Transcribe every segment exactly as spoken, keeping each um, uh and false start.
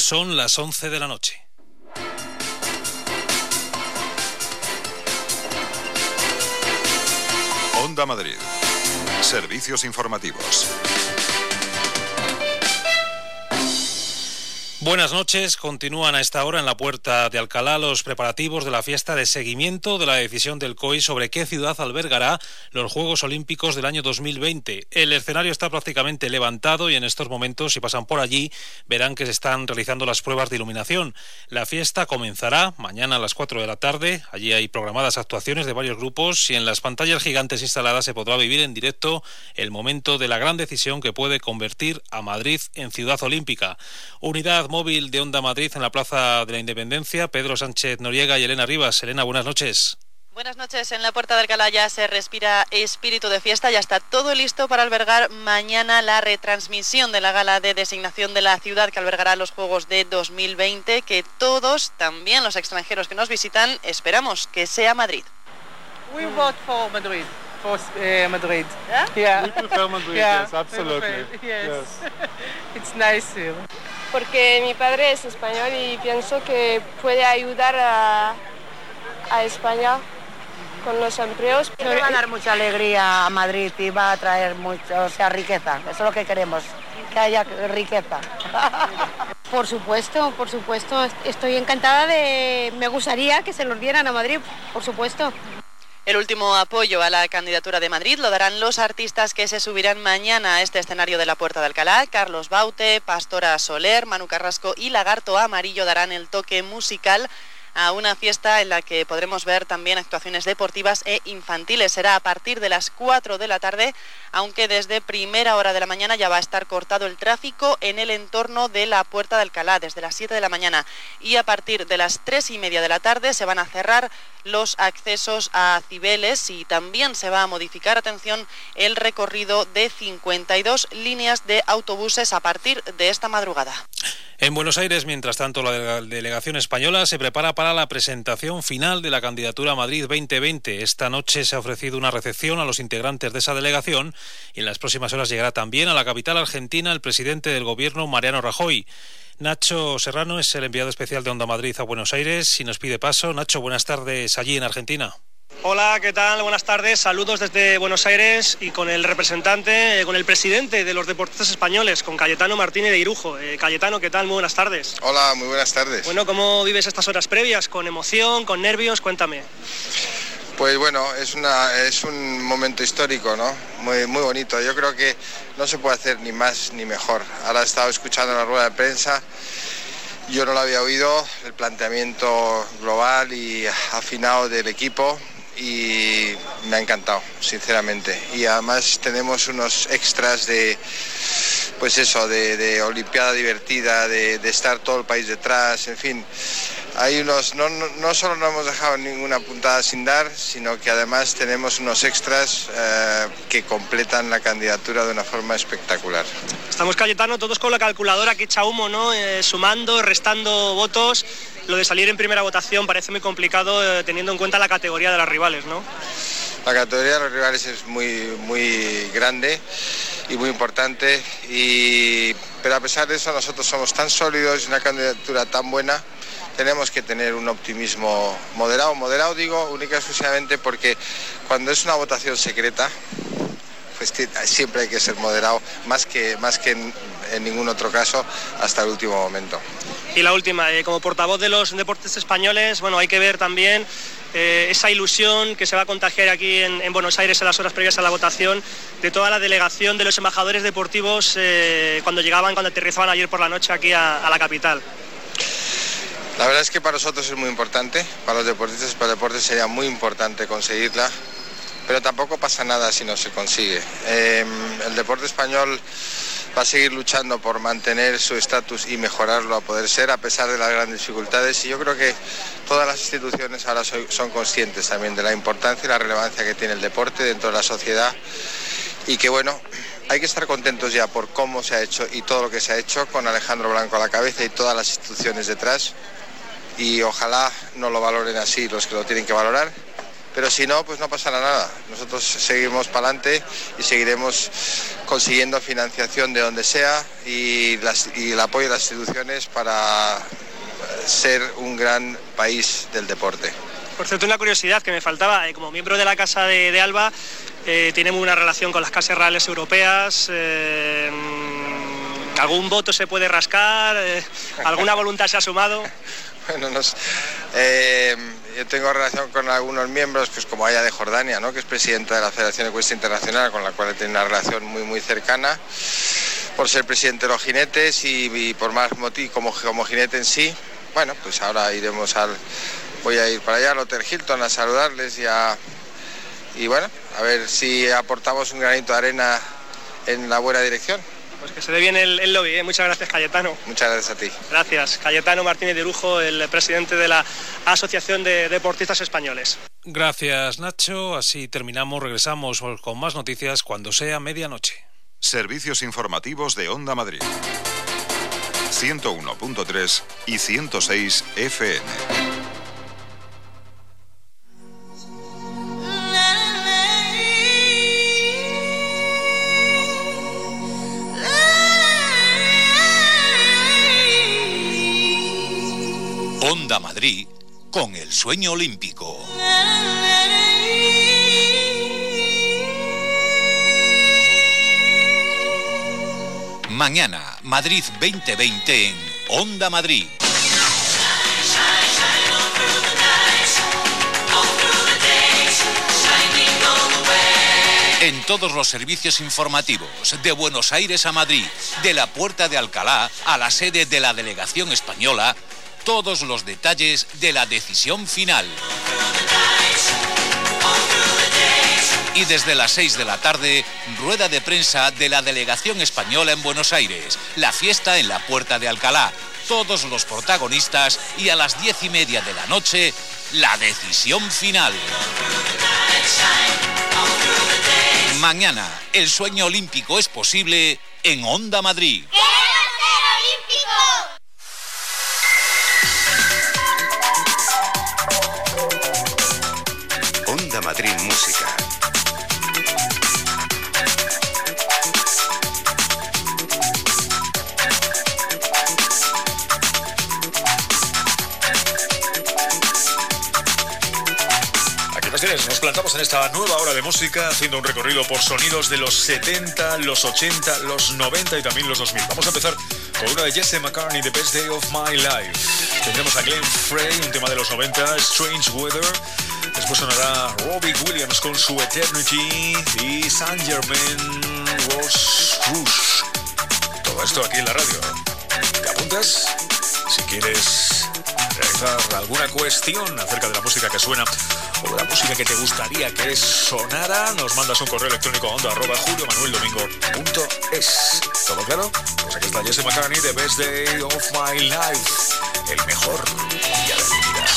Son las once de la noche. Onda Madrid. Servicios informativos. Buenas noches. Continúan a esta hora en la Puerta de Alcalá los preparativos de la fiesta de seguimiento de la decisión del C O I sobre qué ciudad albergará los Juegos Olímpicos del año dos mil veinte. El escenario está prácticamente levantado y en estos momentos, si pasan por allí, verán que se están realizando las pruebas de iluminación. La fiesta comenzará mañana a las cuatro de la tarde. Allí hay programadas actuaciones de varios grupos y en las pantallas gigantes instaladas se podrá vivir en directo el momento de la gran decisión que puede convertir a Madrid en ciudad olímpica. Unidad móvil de Onda Madrid en la Plaza de la Independencia, Pedro Sánchez Noriega y Elena Rivas. Elena, buenas noches. Buenas noches. En la Puerta de Alcalá ya se respira espíritu de fiesta, ya está todo listo para albergar mañana la retransmisión de la gala de designación de la ciudad que albergará los Juegos de dos mil veinte, que todos, también los extranjeros que nos visitan, esperamos que sea Madrid. We vote for Madrid. For uh, Madrid. Yeah? Yeah. We prefer Madrid, Yeah, yes, absolutely. we prefer, yes. Yes. It's nice here. Porque mi padre es español y pienso que puede ayudar a, a España con los empleos. Le va a dar mucha alegría a Madrid y va a traer mucho, o sea, riqueza. Eso es lo que queremos, que haya riqueza. Por supuesto, por supuesto. Estoy encantada de... Me gustaría que se los dieran a Madrid, por supuesto. El último apoyo a la candidatura de Madrid lo darán los artistas que se subirán mañana a este escenario de la Puerta de Alcalá. Carlos Baute, Pastora Soler, Manu Carrasco y Lagarto Amarillo darán el toque musical a una fiesta en la que podremos ver también actuaciones deportivas e infantiles. Será a partir de las cuatro de la tarde, aunque desde primera hora de la mañana ya va a estar cortado el tráfico en el entorno de la Puerta de Alcalá, desde las siete de la mañana. Y a partir de las tres y media de la tarde se van a cerrar los accesos a Cibeles y también se va a modificar, atención, el recorrido de cincuenta y dos líneas de autobuses a partir de esta madrugada. En Buenos Aires, mientras tanto, la delegación española se prepara para la presentación final de la candidatura a Madrid veinte veinte. Esta noche se ha ofrecido una recepción a los integrantes de esa delegación y en las próximas horas llegará también a la capital argentina el presidente del gobierno, Mariano Rajoy. Nacho Serrano es el enviado especial de Onda Madrid a Buenos Aires y nos pide paso. Nacho, buenas tardes allí en Argentina. Hola, ¿qué tal? Buenas tardes, saludos desde Buenos Aires y con el representante, con el presidente de los deportistas españoles, con Cayetano Martínez de Irujo. Eh, Cayetano, ¿qué tal? Muy buenas tardes. Hola, muy buenas tardes. Bueno, ¿cómo vives estas horas previas? ¿Con emoción, con nervios? Cuéntame. Pues bueno, es una es un momento histórico, ¿no? Muy muy bonito. Yo creo que no se puede hacer ni más ni mejor. Ahora he estado escuchando la rueda de prensa. Yo no lo había oído, el planteamiento global y afinado del equipo. Y me ha encantado, sinceramente. Y además tenemos unos extras de, pues eso, de, de olimpiada divertida, de, de estar todo el país detrás, en fin. Hay unos, no, no, no solo no hemos dejado ninguna puntada sin dar, sino que además tenemos unos extras eh, que completan la candidatura de una forma espectacular. Estamos, Cayetano, todos con la calculadora que echa humo, ¿no? Eh, sumando, restando votos. Lo de salir en primera votación parece muy complicado eh, teniendo en cuenta la categoría de los rivales, ¿no? La categoría de los rivales es muy, muy grande y muy importante, y, pero a pesar de eso nosotros somos tan sólidos y una candidatura tan buena, tenemos que tener un optimismo moderado. Moderado digo única y exclusivamente porque cuando es una votación secreta, pues siempre hay que ser moderado, más que, más que en, en ningún otro caso, hasta el último momento. Y la última, eh, como portavoz de los deportes españoles, bueno, hay que ver también eh, esa ilusión que se va a contagiar aquí en, en Buenos Aires en las horas previas a la votación de toda la delegación de los embajadores deportivos eh, cuando llegaban, cuando aterrizaban ayer por la noche aquí a, a la capital. La verdad es que para nosotros es muy importante, para los deportistas, para el deporte sería muy importante conseguirla, pero tampoco pasa nada si no se consigue. Eh, el deporte español va a seguir luchando por mantener su estatus y mejorarlo a poder ser, a pesar de las grandes dificultades, y yo creo que todas las instituciones ahora son conscientes también de la importancia y la relevancia que tiene el deporte dentro de la sociedad, y que bueno, hay que estar contentos ya por cómo se ha hecho y todo lo que se ha hecho, con Alejandro Blanco a la cabeza y todas las instituciones detrás, y ojalá no lo valoren así los que lo tienen que valorar, pero si no, pues no pasará nada. Nosotros seguimos para adelante y seguiremos consiguiendo financiación de donde sea y, las, y el apoyo de las instituciones para ser un gran país del deporte. Por cierto, una curiosidad que me faltaba, eh, como miembro de la Casa de, de Alba, eh, tiene muy buena relación con las casas reales europeas. Eh, ¿Algún voto se puede rascar? Eh, ¿Alguna voluntad se ha sumado? Bueno, nos, eh, yo tengo relación con algunos miembros, pues como Aya de Jordania, ¿no?, que es presidenta de la Federación Ecuestre Internacional, con la cual tiene una relación muy muy cercana, por ser presidente de los jinetes y, y por más motivo como, como jinete en sí. Bueno, pues ahora iremos al, voy a ir para allá al Hotel Hilton a saludarles y a, y bueno, a ver si aportamos un granito de arena en la buena dirección. Pues que se dé bien el, el lobby, ¿eh? Muchas gracias, Cayetano. Muchas gracias a ti. Gracias. Cayetano Martínez de Lujo, el presidente de la Asociación de Deportistas Españoles. Gracias, Nacho. Así terminamos, regresamos con más noticias cuando sea medianoche. Servicios informativos de Onda Madrid. ciento uno punto tres y ciento seis F M. Onda Madrid con el sueño olímpico. Mañana, Madrid veinte veinte en Onda Madrid. En todos los servicios informativos, de Buenos Aires a Madrid, de la Puerta de Alcalá a la sede de la delegación española, todos los detalles de la decisión final. Y desde las seis de la tarde, rueda de prensa de la delegación española en Buenos Aires, la fiesta en la Puerta de Alcalá, todos los protagonistas y a las diez y media de la noche, la decisión final. Mañana, el sueño olímpico es posible en Onda Madrid. ¡Queremos ser olímpicos! Onda Madrid Música. Nos plantamos en esta nueva hora de música haciendo un recorrido por sonidos de los setenta, los ochenta, los noventa y también los dos mil. Vamos a empezar con una de Jesse McCartney, The Best Day of My Life. Tendremos a Glenn Frey, un tema de los noventa, Strange Weather. Después sonará Robbie Williams con su Eternity y Saint Germain Rose Rouge. Todo esto aquí en la radio. ¿Te apuntas? Si quieres realizar alguna cuestión acerca de la música que suena o la música que te gustaría que sonara, nos mandas un correo electrónico a onda arroba julio manuel domingo punto es. ¿Todo claro? Pues aquí está Jesse McCartney, The Best Day of My Life, el mejor día de mi vida.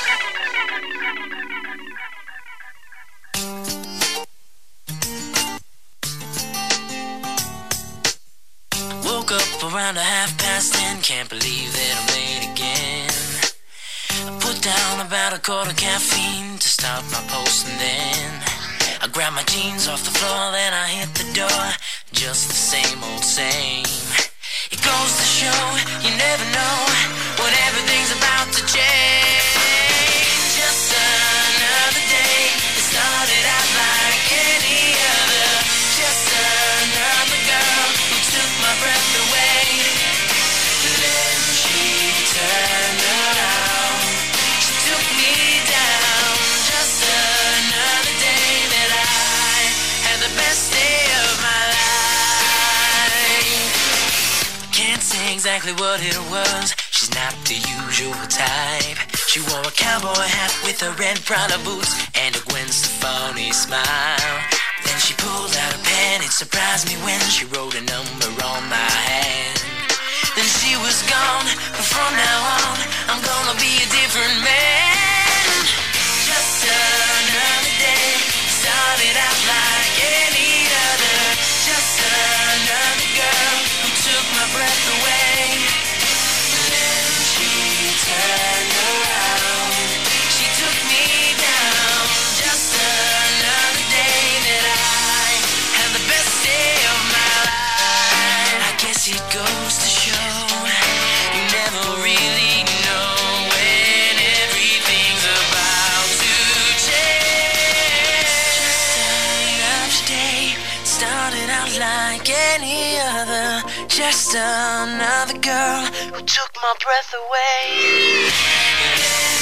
Woke up around a half past ten, can't believe that I'm late again. Put down about a quarter caffeine to start my post, and then I grab my jeans off the floor, then I hit the door, just the same old same. It goes to show, you never know when everything's about to change. Just another day, it started out like any other. Just another girl who took my breath away. Then she turned around, she took me down. Just another day that I had the best day of my life. Can't say exactly what it was, she's not the usual type. She wore a cowboy hat with her red Prada boots and a Gwen Stefani smile. Then she pulled out a pen, it surprised me when she wrote a number on my hand. Then she was gone, but from now on, I'm gonna be a different man. Just another day, started out like any other. Just another girl who took my breath away. Then she turned around, she took me down. started out like any other, just another girl who took my breath away.